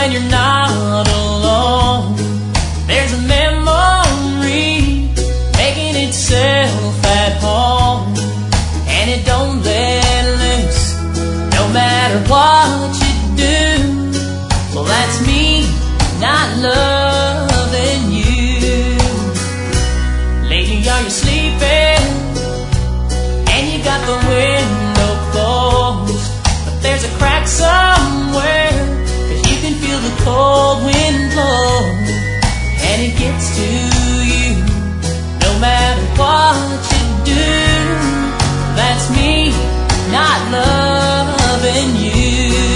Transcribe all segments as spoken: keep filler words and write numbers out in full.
when you're not alone, there's a memory making itself at home, and it don't let loose no matter what you do. Well, that's me not loving you. Lately, are you sleeping? And you got the window closed, but there's a crack somewhere, 'cause you can feel the cold wind blow, and it gets to you no matter what you do. That's me not loving you.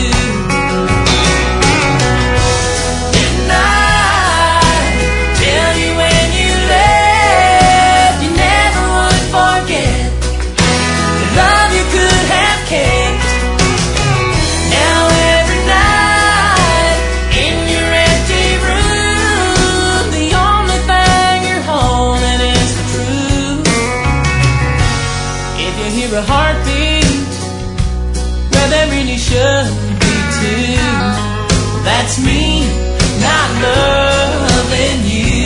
Didn't I tell you when you left you never would forget the love you could have kept? Now every night in your empty room, the only thing you're holding is the truth. If you hear a heartbeat where there really should be two, that's me not loving you.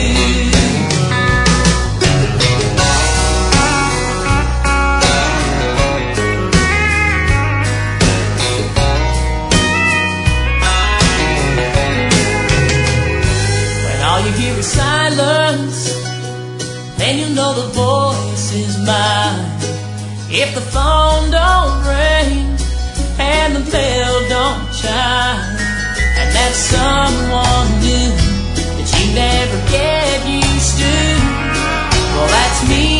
When all you hear is silence, then you know the voice is mine. If the phone don't ring and the bell don't chime, and that's someone new that you never get used to, well, that's me